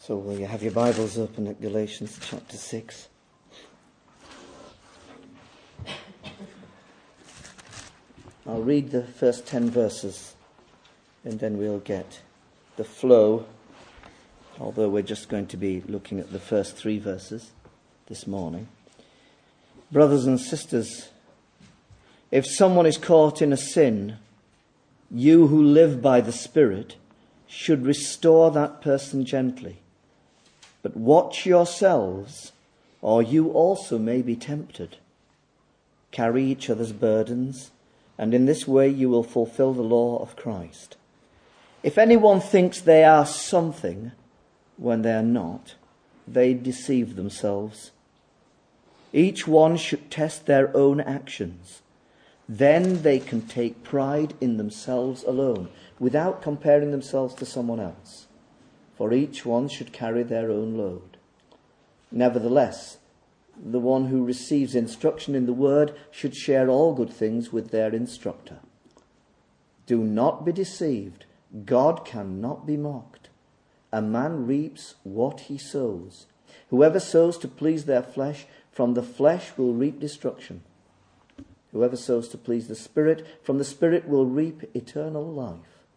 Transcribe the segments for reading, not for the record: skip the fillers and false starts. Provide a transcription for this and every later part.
So will you have your Bibles open at Galatians chapter 6? I'll read the first 10 verses and then we'll get the flow, although we're just going to be looking at the first 3 verses this morning. Brothers and sisters, if someone is caught in a sin, you who live by the Spirit should restore that person gently. But watch yourselves, or you also may be tempted. Carry each other's burdens, and in this way you will fulfill the law of Christ. If anyone thinks they are something when they are not, they deceive themselves. Each one should test their own actions. Then they can take pride in themselves alone, without comparing themselves to someone else. For each one should carry their own load. Nevertheless, the one who receives instruction in the word should share all good things with their instructor. Do not be deceived. God cannot be mocked. A man reaps what he sows. Whoever sows to please their flesh, from the flesh will reap destruction. Whoever sows to please the Spirit, from the Spirit will reap eternal life.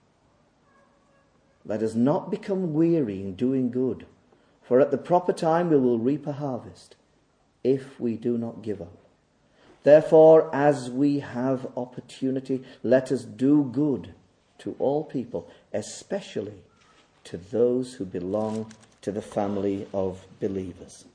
Let us not become weary in doing good, for at the proper time we will reap a harvest, if we do not give up. Therefore, as we have opportunity, let us do good to all people, especially to those who belong to the family of believers.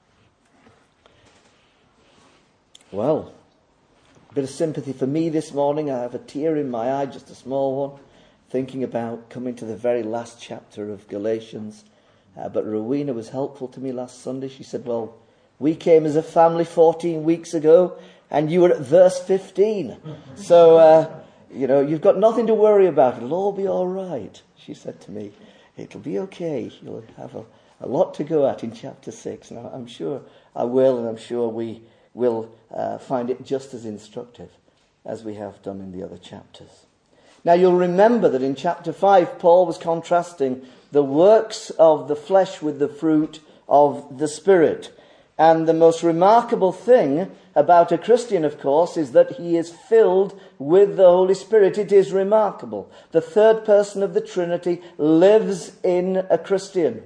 Well, a bit of sympathy for me this morning. I have a tear in my eye, just a small one, thinking about coming to the very last chapter of Galatians. But Rowena was helpful to me last Sunday. She said, well, we came as a family 14 weeks ago, and you were at verse 15. So, you've got nothing to worry about. It'll all be all right, she said to me. It'll be okay. You'll have a lot to go at in chapter 6. And I'm sure I will, and I'm sure we will find it just as instructive as we have done in the other chapters. Now you'll remember that in chapter 5, Paul was contrasting the works of the flesh with the fruit of the Spirit. And the most remarkable thing about a Christian, of course, is that he is filled with the Holy Spirit. It is remarkable. The third person of the Trinity lives in a Christian.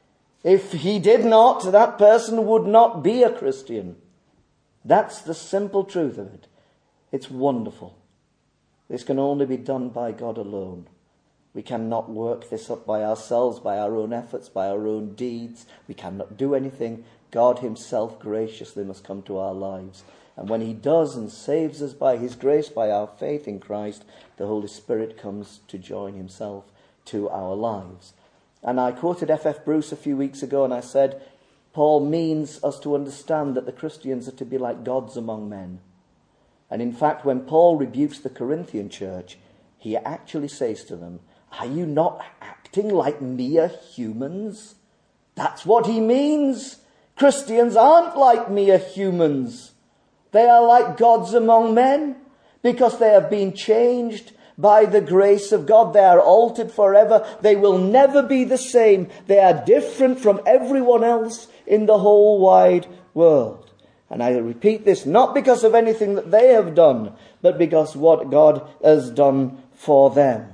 If he did not, that person would not be a Christian. That's the simple truth of it. It's wonderful. This can only be done by God alone. We cannot work this up by ourselves, by our own efforts, by our own deeds. We cannot do anything. God himself graciously must come to our lives. And when he does and saves us by his grace, by our faith in Christ, the Holy Spirit comes to join himself to our lives. And I quoted F.F. Bruce a few weeks ago, and I said, Paul means us to understand that the Christians are to be like gods among men. And in fact, when Paul rebukes the Corinthian church, he actually says to them, are you not acting like mere humans? That's what he means. Christians aren't like mere humans. They are like gods among men because they have been changed by the grace of God. They are altered forever. They will never be the same. They are different from everyone else in the whole wide world. And I repeat this not because of anything that they have done, but because what God has done for them.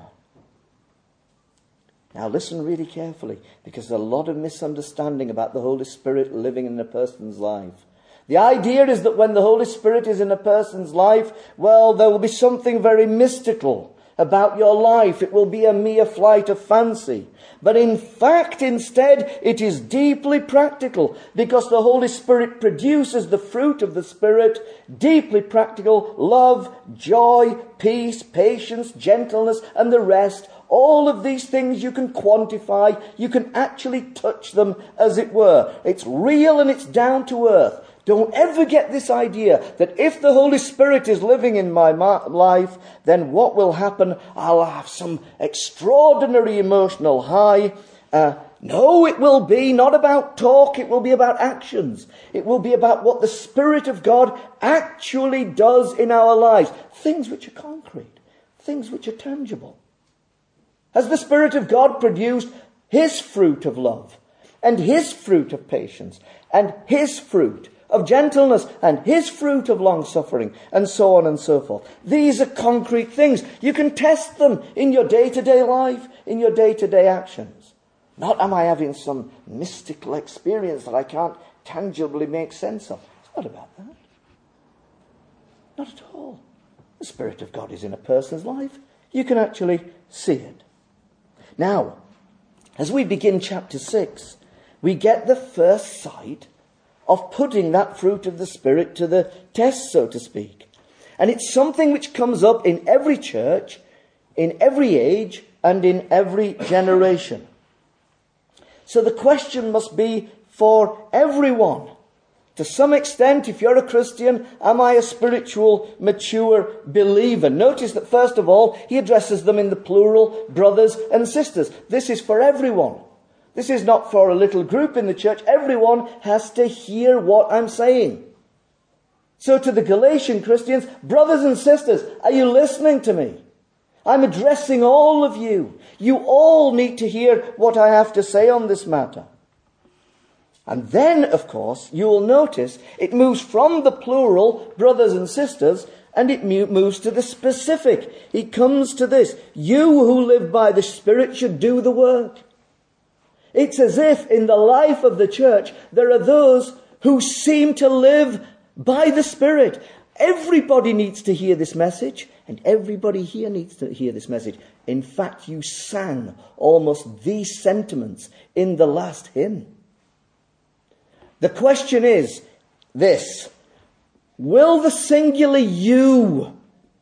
Now listen really carefully, because there's a lot of misunderstanding about the Holy Spirit living in a person's life. The idea is that when the Holy Spirit is in a person's life, well, there will be something very mystical about your life. It will be a mere flight of fancy. But in fact, instead, it is deeply practical, because the Holy Spirit produces the fruit of the Spirit, deeply practical: love, joy, peace, patience, gentleness, and the rest. All of these things you can quantify. You can actually touch them, as it were. It's real and it's down to earth. Don't ever get this idea that if the Holy Spirit is living in my life, then what will happen? I'll have some extraordinary emotional high. No, it will be not about talk. It will be about actions. It will be about what the Spirit of God actually does in our lives. Things which are concrete. Things which are tangible. Has the Spirit of God produced his fruit of love? and his fruit of patience, and his fruit of gentleness, and his fruit of long-suffering, and so on and so forth. These are concrete things. You can test them in your day-to-day life, in your day-to-day actions. Not am I having some mystical experience that I can't tangibly make sense of. It's not about that. Not at all. The Spirit of God is in a person's life. You can actually see it. Now, as we begin chapter 6, we get the first sight of putting that fruit of the Spirit to the test, so to speak. And it's something which comes up in every church, in every age, and in every generation. So the question must be for everyone. To some extent, if you're a Christian, am I a spiritual, mature believer? Notice that first of all, he addresses them in the plural, brothers and sisters. This is for everyone. This is not for a little group in the church. Everyone has to hear what I'm saying. So to the Galatian Christians, brothers and sisters, are you listening to me? I'm addressing all of you. You all need to hear what I have to say on this matter. And then, of course, you will notice it moves from the plural, brothers and sisters, and it moves to the specific. It comes to this: you who live by the Spirit should do the work. It's as if in the life of the church there are those who seem to live by the Spirit. Everybody needs to hear this message, and everybody here needs to hear this message. In fact, you sang almost these sentiments in the last hymn. The question is this: will the singular you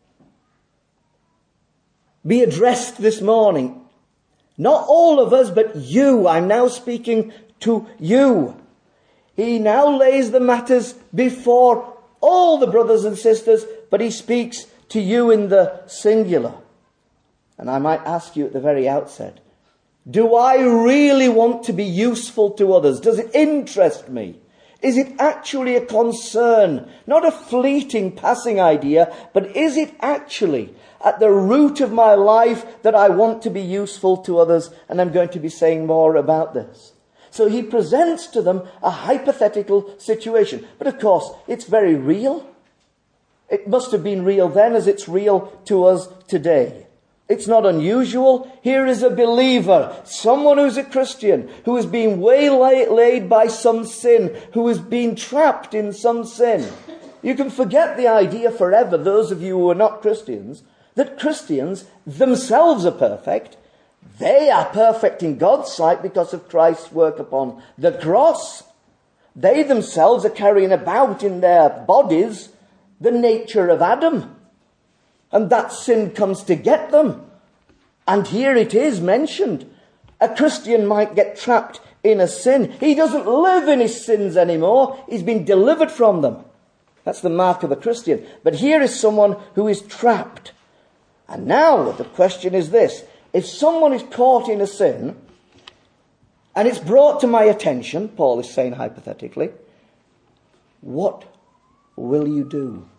be addressed this morning? Not all of us, but you. I'm now speaking to you. He now lays the matters before all the brothers and sisters, but he speaks to you in the singular. And I might ask you at the very outset, do I really want to be useful to others? Does it interest me? Is it actually a concern? Not a fleeting, passing idea, but is it actually at the root of my life that I want to be useful to others? And I'm going to be saying more about this. So he presents to them a hypothetical situation. But of course, it's very real. It must have been real then as it's real to us today. It's not unusual. Here is a believer, someone who's a Christian, who is being waylaid by some sin, who is being trapped in some sin. You can forget the idea forever, those of you who are not Christians, that Christians themselves are perfect. They are perfect in God's sight because of Christ's work upon the cross. They themselves are carrying about in their bodies the nature of Adam. And that sin comes to get them. And here it is mentioned. A Christian might get trapped in a sin. He doesn't live in his sins anymore. He's been delivered from them. That's the mark of a Christian. But here is someone who is trapped. And now the question is this: if someone is caught in a sin, and it's brought to my attention, Paul is saying hypothetically, what will you do?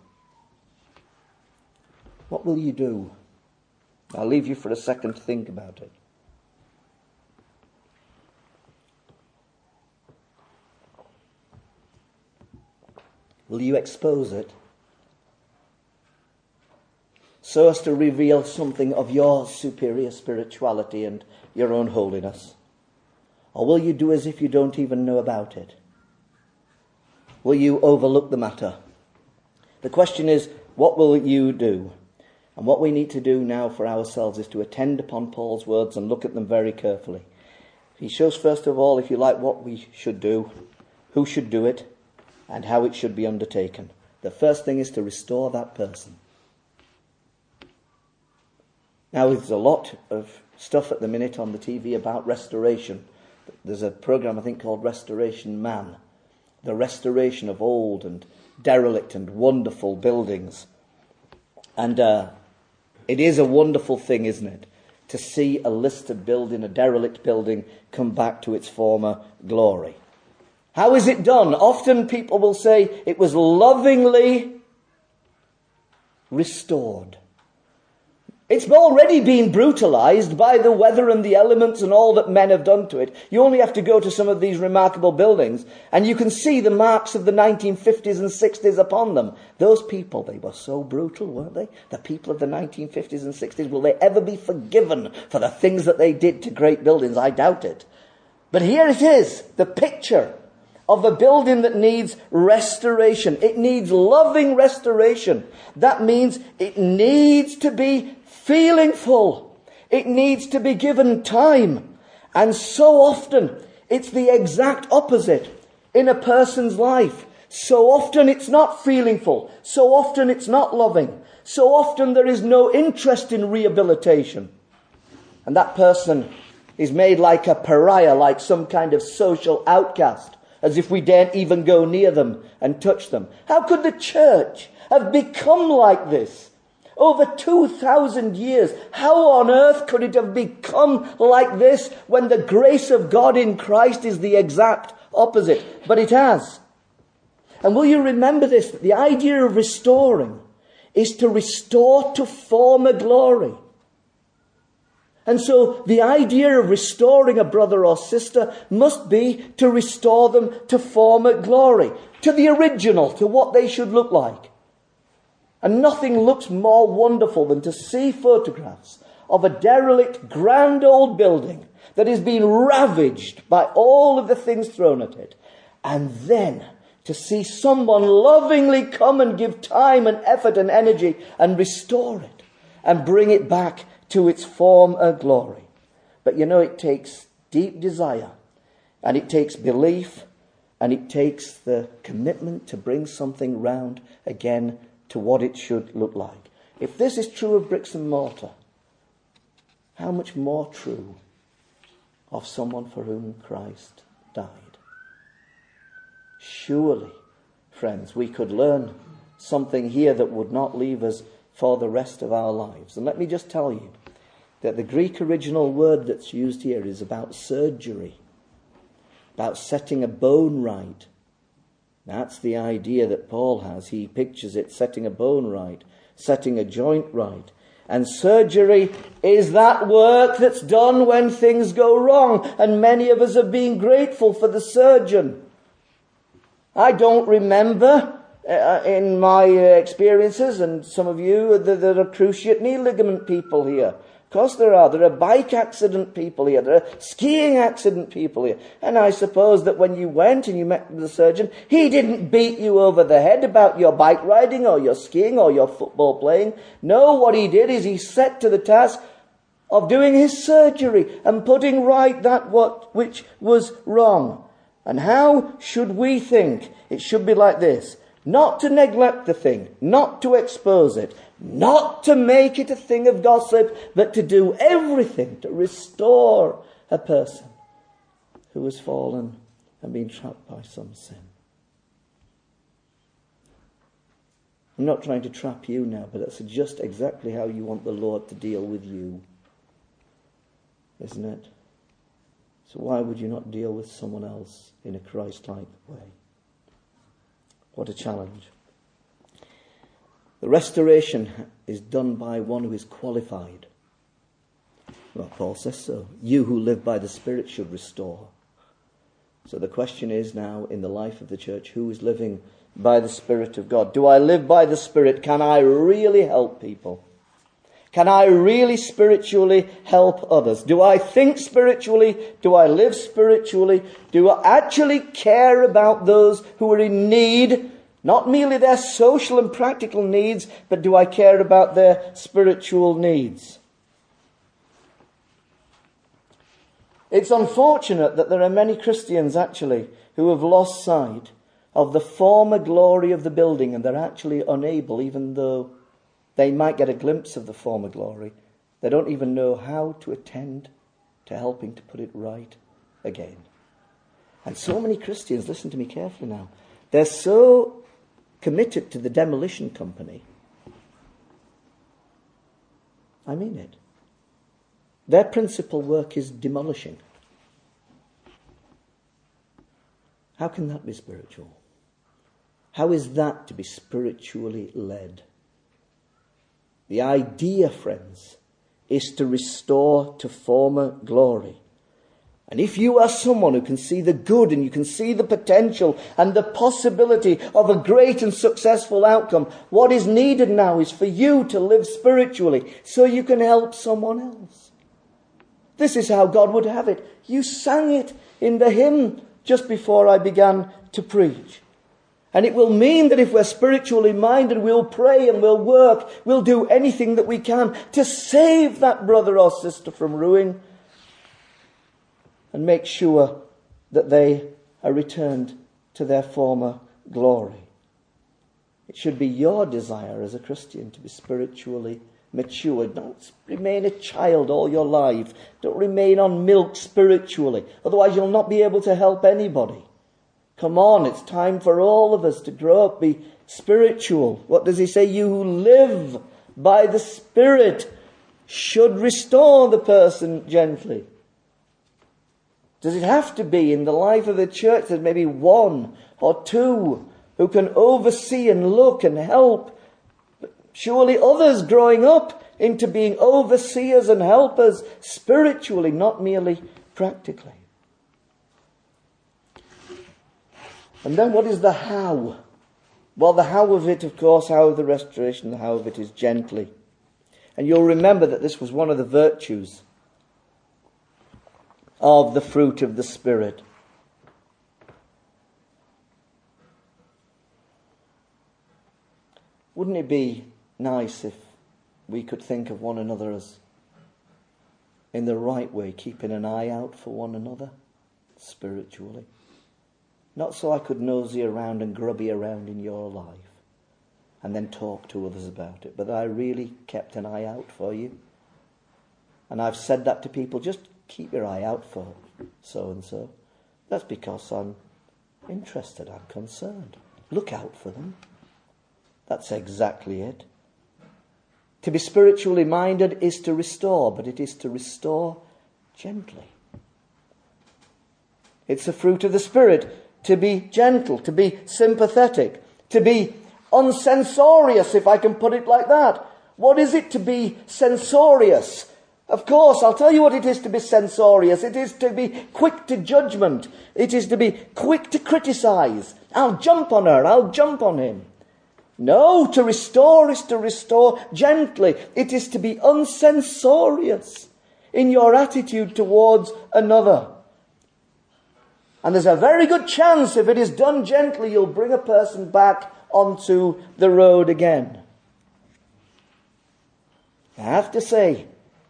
What will you do? I'll leave you for a second to think about it. Will you expose it so as to reveal something of your superior spirituality and your own holiness? Or will you do as if you don't even know about it? Will you overlook the matter? The question is, what will you do? And what we need to do now for ourselves is to attend upon Paul's words and look at them very carefully. He shows, first of all, if you like, what we should do, who should do it, and how it should be undertaken. The first thing is to restore that person. Now, there's a lot of stuff at the minute on the TV about restoration. There's a program, I think, called Restoration Man. The restoration of old and derelict and wonderful buildings. And it is a wonderful thing, isn't it, to see a listed building, a derelict building, come back to its former glory. How is it done? Often people will say it was lovingly restored. It's already been brutalized by the weather and the elements and all that men have done to it. You only have to go to some of these remarkable buildings and you can see the marks of the 1950s and 60s upon them. Those people, they were so brutal, weren't they? The people of the 1950s and 60s, will they ever be forgiven for the things that they did to great buildings? I doubt it. But here it is, the picture of a building that needs restoration. It needs loving restoration. That means it needs to be feeling full. It needs to be given time. And so often, it's the exact opposite in a person's life. So often it's not feeling full. So often it's not loving. So often there is no interest in rehabilitation. And that person is made like a pariah, like some kind of social outcast, as if we daren't even go near them and touch them. How could the church have become like this? Over 2,000 years, how on earth could it have become like this when the grace of God in Christ is the exact opposite? But it has. And will you remember this, that the idea of restoring is to restore to former glory. And so the idea of restoring a brother or sister must be to restore them to former glory, to the original, to what they should look like. And nothing looks more wonderful than to see photographs of a derelict, grand old building that has been ravaged by all of the things thrown at it. And then to see someone lovingly come and give time and effort and energy and restore it and bring it back to its former glory. But you know, it takes deep desire and it takes belief and it takes the commitment to bring something round again to what it should look like. If this is true of bricks and mortar, how much more true of someone for whom Christ died? Surely, friends, we could learn something here that would not leave us for the rest of our lives. And let me just tell you that the Greek original word that's used here is about surgery, about setting a bone right. That's the idea that Paul has. He pictures it setting a bone right, setting a joint right. And surgery is that work that's done when things go wrong. And many of us have been grateful for the surgeon. I don't remember in my experiences, and some of you, there are cruciate knee ligament people here. Of course there are. There are bike accident people here. There are skiing accident people here. And I suppose that when you went and you met the surgeon, he didn't beat you over the head about your bike riding or your skiing or your football playing. No, what he did is he set to the task of doing his surgery and putting right that which was wrong. And how should we think? It should be like this. Not to neglect the thing, not to expose it, not to make it a thing of gossip, but to do everything to restore a person who has fallen and been trapped by some sin. I'm not trying to trap you now, but that's just exactly how you want the Lord to deal with you, isn't it? So why would you not deal with someone else in a Christ-like way? What a challenge. The restoration is done by one who is qualified. Well, Paul says so. You who live by the Spirit should restore. So the question is now in the life of the church, who is living by the Spirit of God? Do I live by the Spirit? Can I really help people? Can I really spiritually help others? Do I think spiritually? Do I live spiritually? Do I actually care about those who are in need? Not merely their social and practical needs, but do I care about their spiritual needs? It's unfortunate that there are many Christians actually who have lost sight of the former glory of the building, and they're actually unable, even though they might get a glimpse of the former glory, they don't even know how to attend to helping to put it right again. And so many Christians, listen to me carefully now, they're so committed to the demolition company. I mean it. Their principal work is demolishing. How can that be spiritual? How is that to be spiritually led? The idea, friends, is to restore to former glory. And if you are someone who can see the good and you can see the potential and the possibility of a great and successful outcome, what is needed now is for you to live spiritually so you can help someone else. This is how God would have it. You sang it in the hymn just before I began to preach. And it will mean that if we're spiritually minded, we'll pray and we'll work, we'll do anything that we can to save that brother or sister from ruin and make sure that they are returned to their former glory. It should be your desire as a Christian to be spiritually mature. Don't remain a child all your life. Don't remain on milk spiritually. Otherwise you'll not be able to help anybody. Come on, it's time for all of us to grow up, be spiritual. What does he say? You who live by the Spirit should restore the person gently. Does it have to be in the life of the church that maybe one or two who can oversee and look and help? But surely others growing up into being overseers and helpers spiritually, not merely practically. And then what is the how? Well, the how of it, of course, how of the restoration, the how of it is gently. And you'll remember that this was one of the virtues of the fruit of the Spirit. Wouldn't it be nice if we could think of one another as in the right way, keeping an eye out for one another spiritually? Not so I could nosy around and grubby around in your life and then talk to others about it, but that I really kept an eye out for you. And I've said that to people, just keep your eye out for so-and-so. That's because I'm interested, I'm concerned. Look out for them. That's exactly it. To be spiritually minded is to restore, but it is to restore gently. It's a fruit of the Spirit to be gentle, to be sympathetic, to be uncensorious, if I can put it like that. What is it to be censorious? Of course, I'll tell you what it is to be censorious. It is to be quick to judgment. It is to be quick to criticize. I'll jump on her, I'll jump on him. No, to restore is to restore gently. It is to be uncensorious in your attitude towards another. And there's a very good chance, if it is done gently, you'll bring a person back onto the road again. I have to say,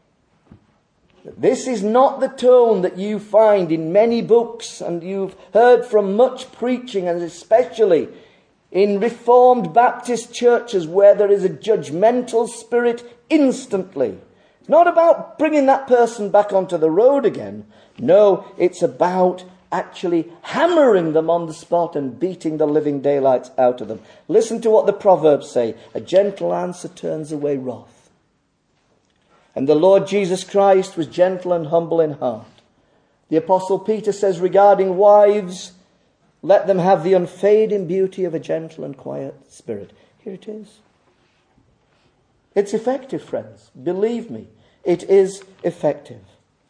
this is not the tone that you find in many books, and you've heard from much preaching, and especially in Reformed Baptist churches where there is a judgmental spirit instantly. It's not about bringing that person back onto the road again. No, it's about actually hammering them on the spot and beating the living daylights out of them. Listen to what the Proverbs say. A gentle answer turns away wrath. And the Lord Jesus Christ was gentle and humble in heart. The Apostle Peter says regarding wives, let them have the unfading beauty of a gentle and quiet spirit. Here it is. It's effective, friends. Believe me, it is effective.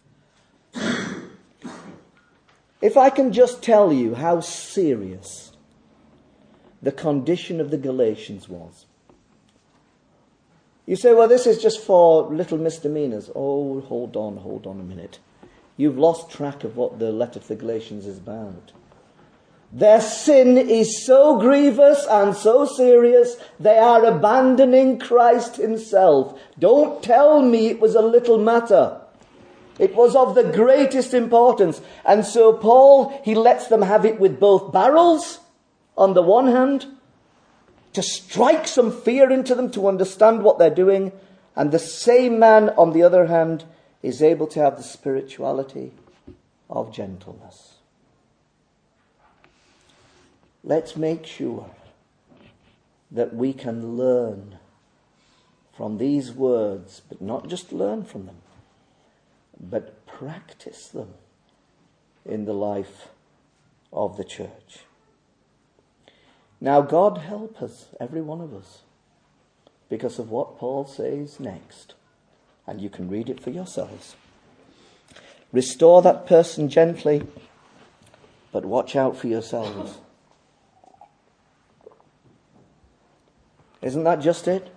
If I can just tell you how serious the condition of the Galatians was. You say, well, this is just for little misdemeanors. Oh, hold on a minute. You've lost track of what the letter to the Galatians is about. Their sin is so grievous and so serious, they are abandoning Christ himself. Don't tell me it was a little matter. It was of the greatest importance. And so Paul, he lets them have it with both barrels, on the one hand, to strike some fear into them to understand what they're doing. And the same man, on the other hand, is able to have the spirituality of gentleness. Let's make sure that we can learn from these words, but not just learn from them, but practice them in the life of the church. Now, God help us, every one of us. because of what Paul says next. And you can read it for yourselves. Restore that person gently, but watch out for yourselves. Isn't that just it?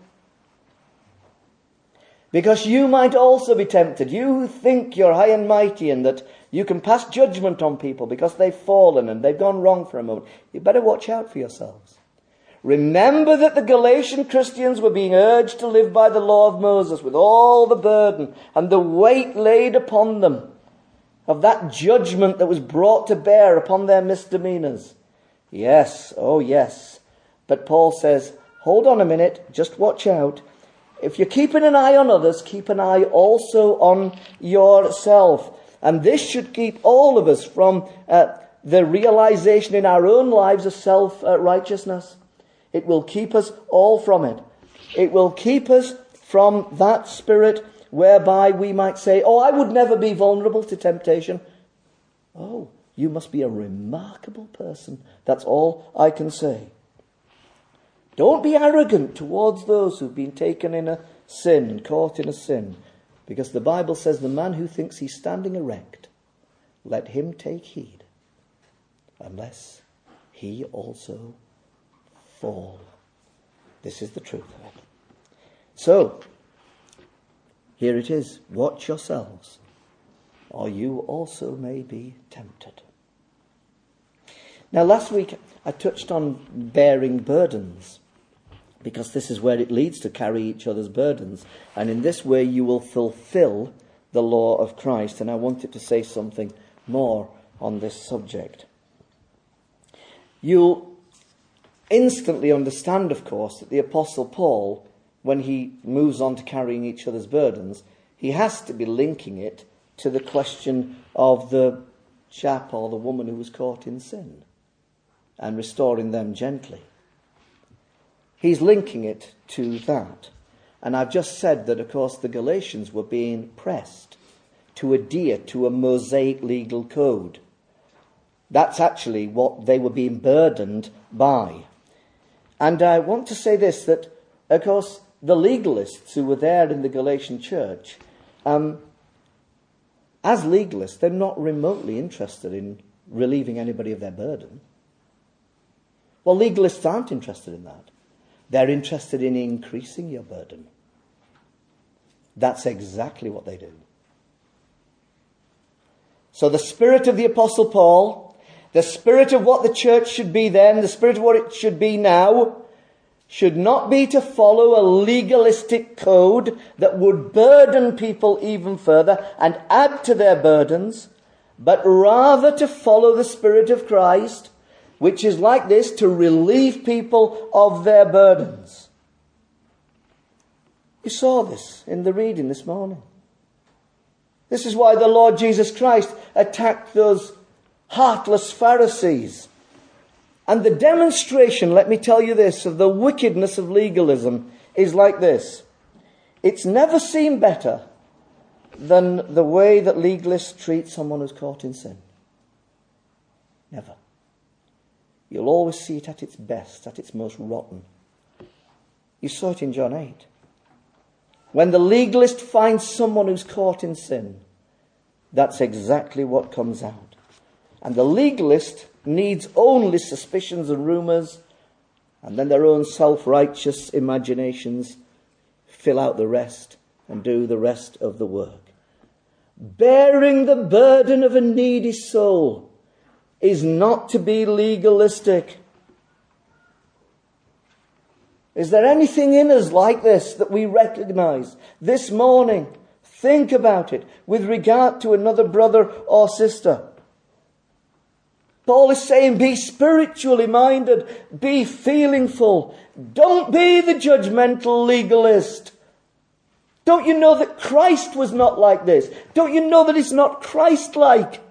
Because you might also be tempted. You who think you're high and mighty and that you can pass judgment on people because they've fallen and they've gone wrong for a moment. You better watch out for yourselves. Remember that the Galatian Christians were being urged to live by the law of Moses with all the burden and the weight laid upon them of that judgment that was brought to bear upon their misdemeanors. Yes, oh yes. But Paul says, hold on a minute, just watch out. If you're keeping an eye on others, keep an eye also on yourself. And this should keep all of us from the realization in our own lives of self-righteousness. It will keep us all from it. It will keep us from that spirit whereby we might say, oh, I would never be vulnerable to temptation. Oh, you must be a remarkable person. That's all I can say. Don't be arrogant towards those who've been taken in a sin, caught in a sin. Because the Bible says the man who thinks he's standing erect, let him take heed, unless he also fall. This is the truth of it. So, here it is. Watch yourselves, or you also may be tempted. Now, last week I touched on bearing burdens, because this is where it leads to carry each other's burdens. And in this way you will fulfill the law of Christ. And I wanted to say something more on this subject. You'll instantly understand, of course, that the Apostle Paul, when he moves on to carrying each other's burdens, he has to be linking it to the question of the chap or the woman who was caught in sin and restoring them gently. He's linking it to that. And I've just said that, of course, the Galatians were being pressed to adhere to a Mosaic legal code. That's actually what they were being burdened by. And I want to say this, that, of course, the legalists who were there in the Galatian church, as legalists, they're not remotely interested in relieving anybody of their burden. Well, legalists aren't interested in that. They're interested in increasing your burden. That's exactly what they do. So the spirit of the Apostle Paul, the spirit of what the church should be then, the spirit of what it should be now, should not be to follow a legalistic code that would burden people even further and add to their burdens, but rather to follow the Spirit of Christ, which is like this, to relieve people of their burdens. You saw this in the reading this morning. This is why the Lord Jesus Christ attacked those heartless Pharisees. And the demonstration, let me tell you this, of the wickedness of legalism is like this. It's never seen better than the way that legalists treat someone who's caught in sin. Never. You'll always see it at its best, at its most rotten. You saw it in John 8. When the legalist finds someone who's caught in sin, that's exactly what comes out. And the legalist needs only suspicions and rumours, and then their own self-righteous imaginations fill out the rest and do the rest of the work. Bearing the burden of a needy soul is not to be legalistic. Is there anything in us like this that we recognise this morning? Think about it with regard to another brother or sister. Paul is saying, be spiritually minded, be feelingful. Don't be the judgmental legalist. Don't you know that Christ was not like this? Don't you know that it's not Christ-like?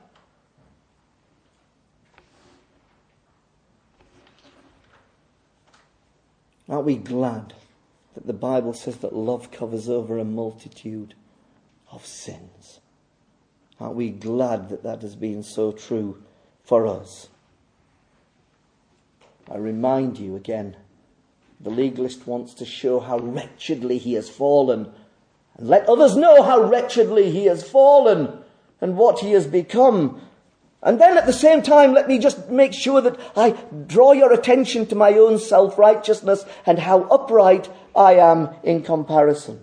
Aren't we glad that the Bible says that love covers over a multitude of sins? Aren't we glad that that has been so true for us? I remind you again The legalist wants to show how wretchedly he has fallen, and let others know how wretchedly he has fallen and what he has become. And then at the same time, let me just make sure that I draw your attention to my own self-righteousness and how upright I am in comparison.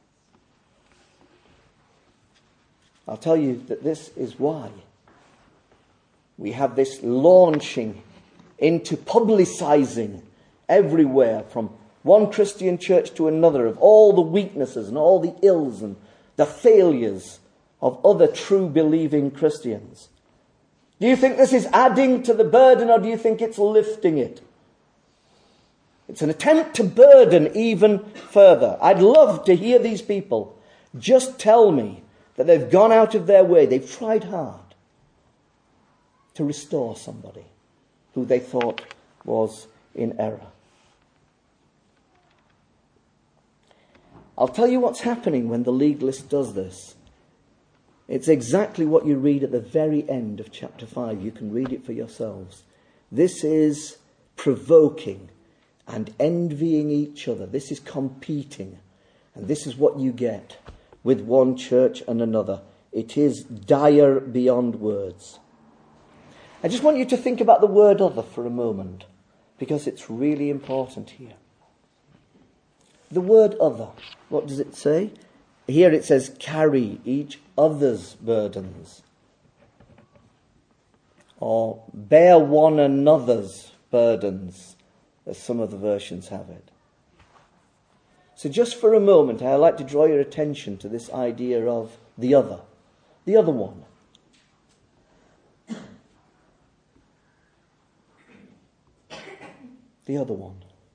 I'll tell you that this is why we have this launching into publicizing everywhere from one Christian church to another of all the weaknesses and all the ills and the failures of other true believing Christians. Do you think this is adding to the burden, or do you think it's lifting it? It's an attempt to burden even further. I'd love to hear these people just tell me that they've gone out of their way, they've tried hard to restore somebody who they thought was in error. I'll tell you what's happening when the legalist does this. It's exactly what you read at the very end of chapter 5. You can read it for yourselves. This is provoking and envying each other. This is competing. And this is what you get with one church and another. It is dire beyond words. I just want you to think about the word other for a moment, because it's really important here. The word other, what does it say? Here it says, carry each other's burdens. Or bear one another's burdens, as some of the versions have it. So just for a moment, I'd like to draw your attention to this idea of the other one. The other one.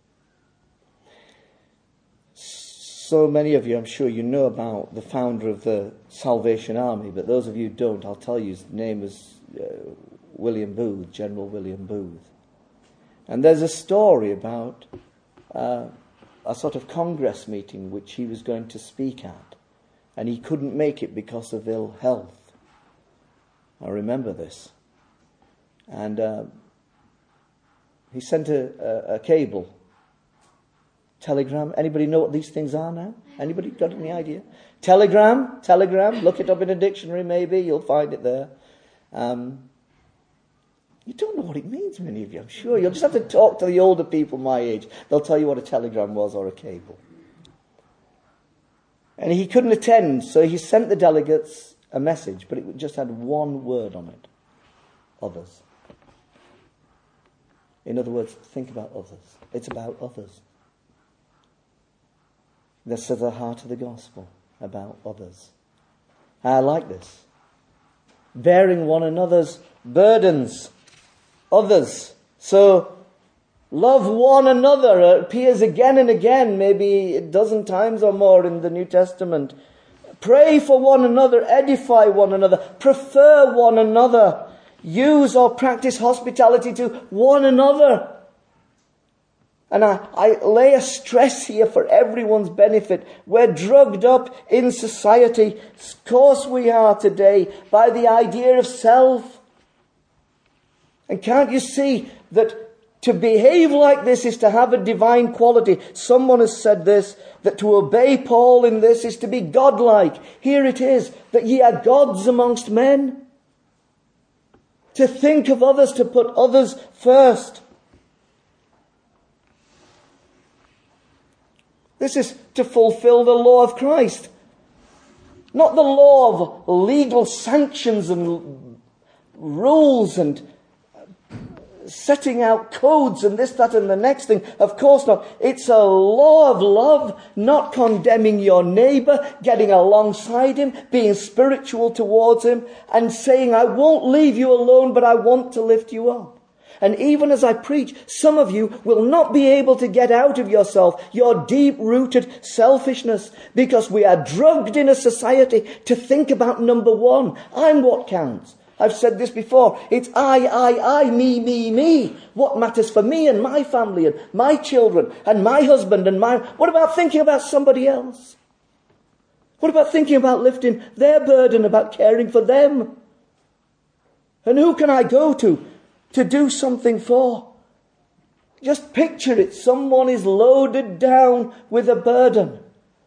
So many of you, I'm sure you know about the founder of the Salvation Army, but those of you who don't, I'll tell you, his name was William Booth, General William Booth. And there's a story about a sort of Congress meeting which he was going to speak at, and he couldn't make it because of ill health. I remember this. And he sent a cable, telegram. Anybody know what these things are now? Anybody got any idea? Telegram, look it up in a dictionary maybe, you'll find it there. You don't know what it means, many of you, I'm sure. You'll just have to talk to the older people my age. They'll tell you what a telegram was or a cable. And he couldn't attend, so he sent the delegates a message, but it just had one word on it. Others. In other words, think about others. It's about others. This is the heart of the gospel, about others. I like this. Bearing one another's burdens. Others. So, love one another. It appears again and again, maybe a dozen times or more in the New Testament. Pray for one another, edify one another, prefer one another. Use or practice hospitality to one another. And I lay a stress here for everyone's benefit. We're drugged up in society, of course we are today, by the idea of self. And can't you see that to behave like this is to have a divine quality? Someone has said this, that to obey Paul in this is to be godlike. Here it is, that ye are gods amongst men. To think of others, to put others first. This is to fulfill the law of Christ. Not the law of legal sanctions and rules and setting out codes and this, that and the next thing. Of course not. It's a law of love, not condemning your neighbour, getting alongside him, being spiritual towards him and saying, I won't leave you alone, but I want to lift you up. And even as I preach, some of you will not be able to get out of yourself your deep-rooted selfishness, because we are drugged in a society to think about number one. I'm what counts. I've said this before. It's I, me. What matters for me and my family and my children and my husband and my... What about thinking about somebody else? What about thinking about lifting their burden, about caring for them? And who can I go to do something for? Just picture it. Someone is loaded down with a burden.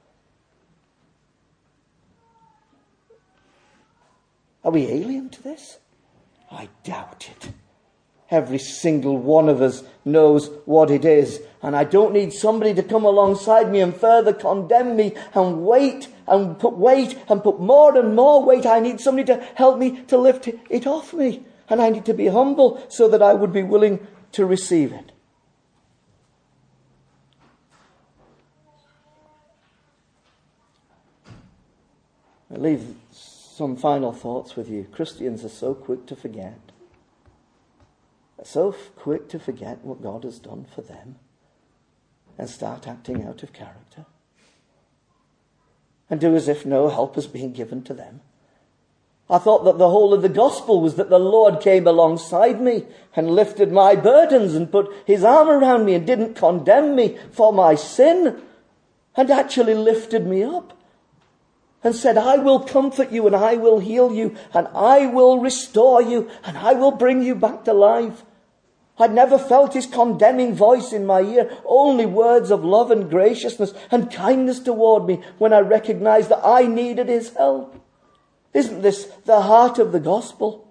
Are we alien to this? I doubt it. Every single one of us knows what it is. And I don't need somebody to come alongside me and further condemn me and weight and put more and more weight. I need somebody to help me to lift it off me. And I need to be humble so that I would be willing to receive it. I leave some final thoughts with you. Christians are so quick to forget. So quick to forget what God has done for them and start acting out of character and do as if no help has been given to them. I thought that the whole of the gospel was that the Lord came alongside me and lifted my burdens and put his arm around me and didn't condemn me for my sin and actually lifted me up and said, I will comfort you and I will heal you and I will restore you and I will bring you back to life. I'd never felt his condemning voice in my ear, only words of love and graciousness and kindness toward me when I recognized that I needed his help. Isn't this the heart of the gospel?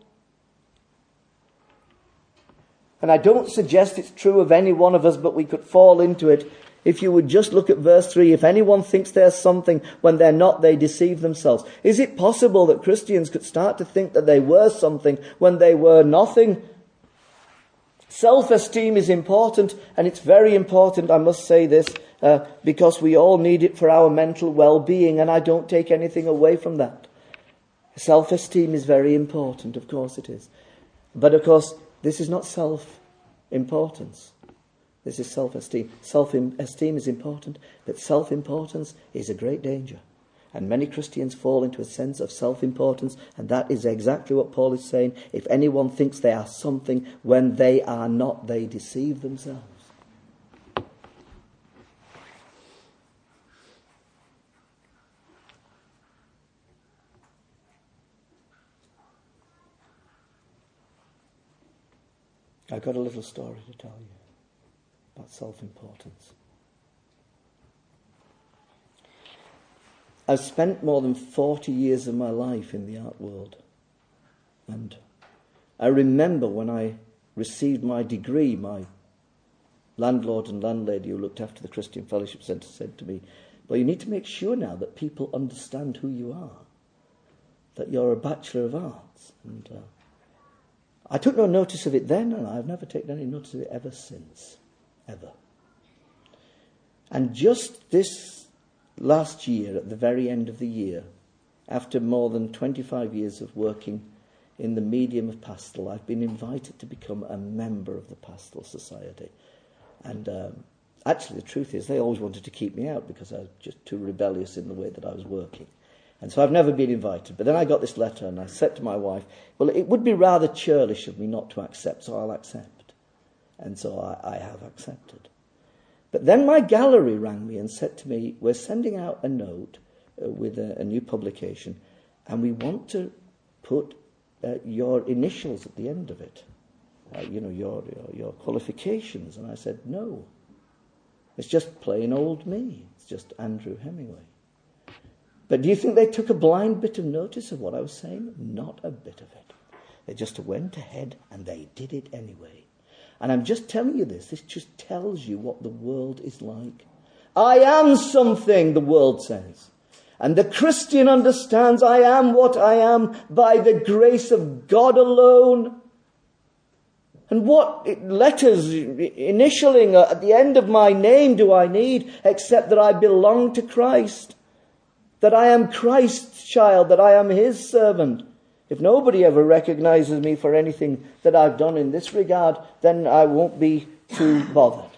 And I don't suggest it's true of any one of us, but we could fall into it. If you would just look at verse 3, if anyone thinks they're something when they're not, they deceive themselves. Is it possible that Christians could start to think that they were something when they were nothing? Self-esteem is important, and it's very important, I must say this, because we all need it for our mental well-being, and I don't take anything away from that. Self-esteem is very important, of course it is. But of course, this is not self-importance. This is self-esteem. Self-esteem is important, but self-importance is a great danger. And many Christians fall into a sense of self-importance, and that is exactly what Paul is saying. If anyone thinks they are something when they are not, they deceive themselves. I've got a little story to tell you about self-importance. I've spent more than 40 years of my life in the art world. And I remember when I received my degree, my landlord and landlady who looked after the Christian Fellowship Centre said to me, well, you need to make sure now that people understand who you are, that you're a Bachelor of Arts. And I took no notice of it then, and I've never taken any notice of it ever since. Ever. And just this last year, at the very end of the year, after more than 25 years of working in the medium of pastoral, I've been invited to become a member of the Pastoral Society. And actually, the truth is, they always wanted to keep me out because I was just too rebellious in the way that I was working. And so I've never been invited. But then I got this letter and I said to my wife, well, it would be rather churlish of me not to accept, so I'll accept. And so I have accepted. But then my gallery rang me and said to me, we're sending out a note with a new publication, and we want to put your initials at the end of it, your qualifications. And I said, no, it's just plain old me. It's just Andrew Hemingway. But do you think they took a blind bit of notice of what I was saying? Not a bit of it. They just went ahead and they did it anyway. And I'm just telling you this. This just tells you what the world is like. I am something, the world says. And the Christian understands I am what I am by the grace of God alone. And what letters, initialing at the end of my name do I need except that I belong to Christ? That I am Christ's child, that I am his servant. If nobody ever recognizes me for anything that I've done in this regard, then I won't be too bothered.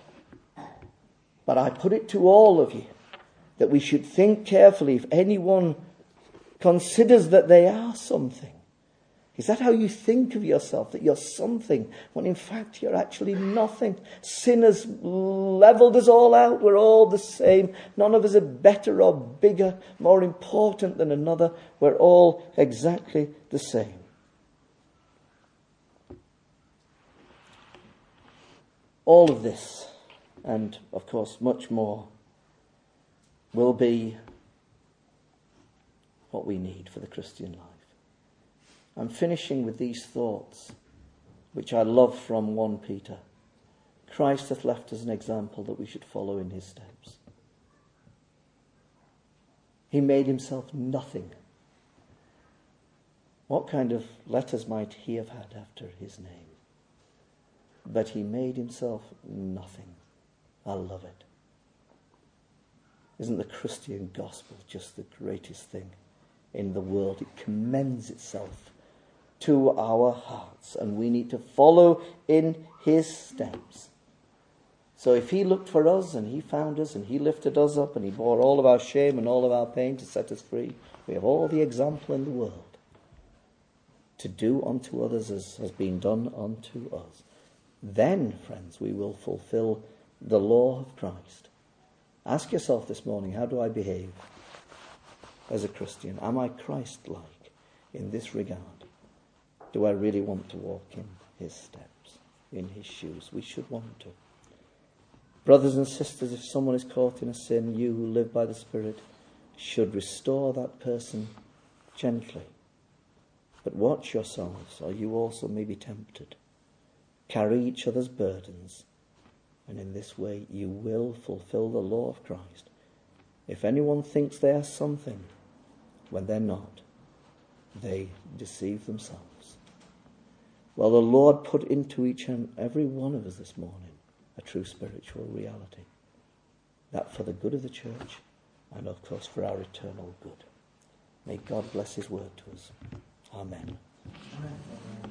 But I put it to all of you that we should think carefully if anyone considers that they are something. Is that how you think of yourself, that you're something, when in fact you're actually nothing? Sin has leveled us all out. We're all the same. None of us are better or bigger, more important than another. We're all exactly the same. All of this, and of course much more, will be what we need for the Christian life. I'm finishing with these thoughts, which I love from 1 Peter. Christ hath left us an example that we should follow in his steps. He made himself nothing. What kind of letters might he have had after his name? But he made himself nothing. I love it. Isn't the Christian gospel just the greatest thing in the world? It commends itself to our hearts, and we need to follow in his steps. So if he looked for us and he found us and he lifted us up and he bore all of our shame and all of our pain to set us free, we have all the example in the world to do unto others as has been done unto us. Then, friends, we will fulfill the law of Christ. Ask yourself this morning, how do I behave as a Christian? Am I Christ-like in this regard? Do I really want to walk in his steps, in his shoes? We should want to. Brothers and sisters, if someone is caught in a sin, you who live by the Spirit should restore that person gently. But watch yourselves, or you also may be tempted. Carry each other's burdens, and in this way you will fulfill the law of Christ. If anyone thinks they are something when they're not, they deceive themselves. Well, the Lord put into each and every one of us this morning a true spiritual reality. That for the good of the church and, of course, for our eternal good. May God bless his word to us. Amen.